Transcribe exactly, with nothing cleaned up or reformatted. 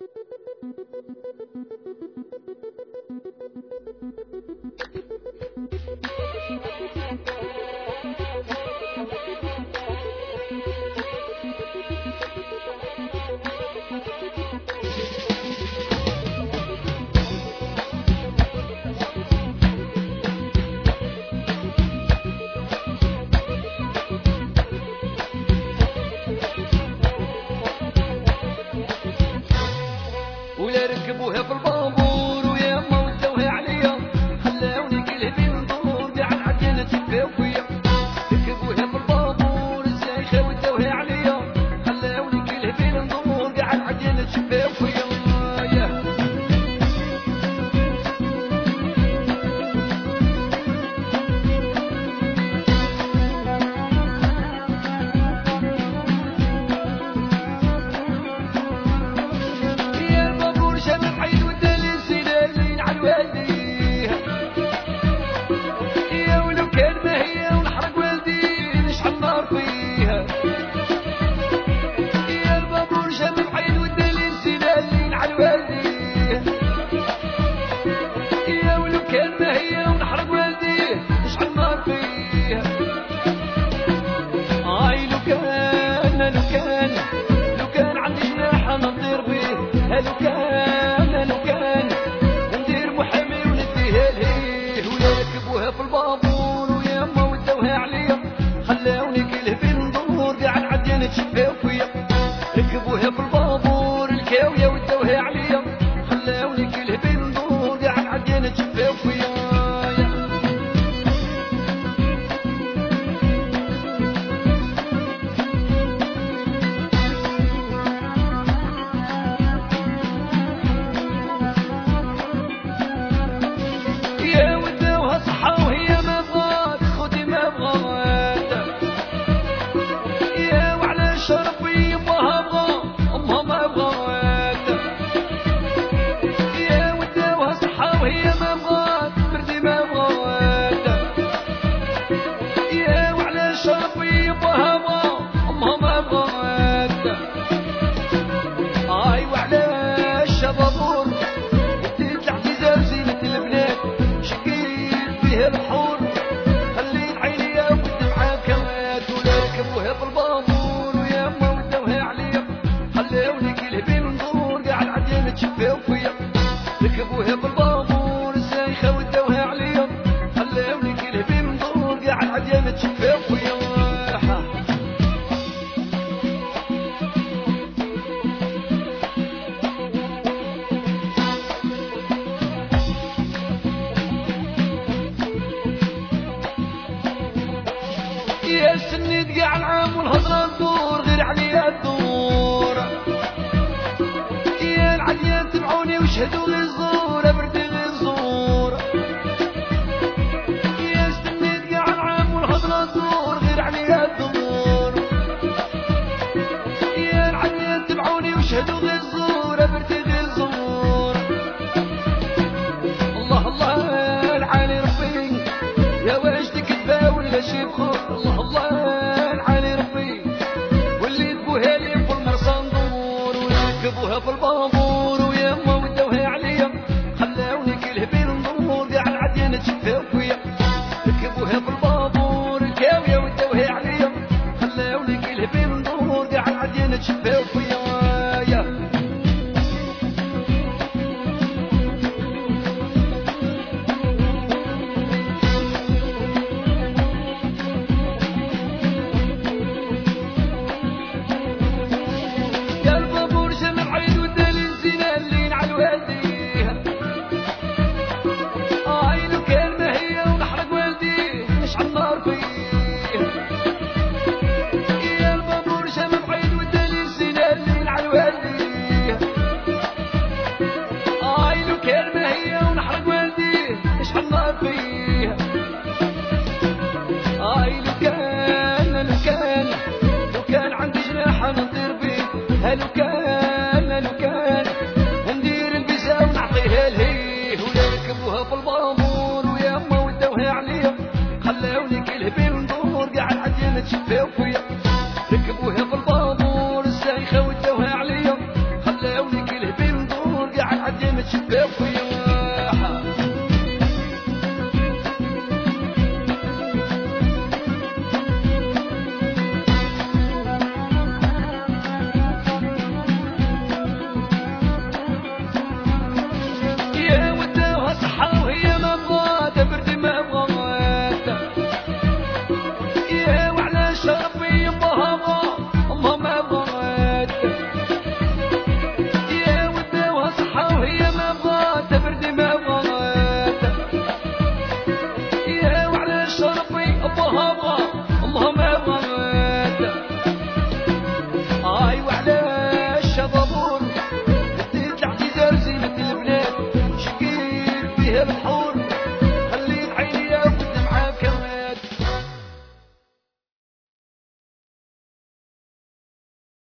ولا ركبوها في البابور ويا ما ودوها عليا خلاوني قلبي ندور كاع العجينة تباو فيا. ركبوها في البابور الزايخة ودوها عليا خلاوني قلبي ندور كاع العجينة تباو فيا. لو كان لو كان ندير محامي ونديها ليه. ولا ركبوها في البابور ويا ما ودوها عليا خلاوني قلبي ندور كاع العجينة تشباو فيا. ركبوها في البابور الكاوية ودوها عليا خلاوني قلبي ندور كاع العجينة تشباو فيا. الحور خليت عيني والدمعة كوات. ولا ركبوها في البابور ويا ما ودوها عليا خلاوني قلبي ندور كاع العجينة تشباو فيا. ركبوها في البابور الزايخة ودوها عليا خلاوني قلبي ندور كاع العجينة تشباو فيا. يا سنيت كاع العام والهضرة تدور غير عليا تدور. يا العديان تبعوني وشهدوا غير الزور بردي غير الزور. يا سنيت كاع العام والهضرة تدور غير عليا تدور. يا العديان تبعوني وشهدوا غير الزور بردي غير الزور. الله الله العالي ربي يا واش تكذبة ولا شي بخور. الله الله العالي ربي واللي تبوها لي في المرسى ندور. وركبوها في البابور ويا ما ودوها عليا خلاوني قلبي ندور كاع العجينة تشباو فيا. ركبوها في البابور الكاوية ودوها عليا خلاوني قلبي ندور كاع العجينة تشباو فيا. لو كان لو كان ندير البيزا ونعطيها لهيه. ولا ركبوها في البابور ويا ما ودوها عليا خلاوني قلبي ندور كاع العجينة تشباو فيا. ركبوها في البابور الزايخة ودوها عليا خلاوني قلبي متشبه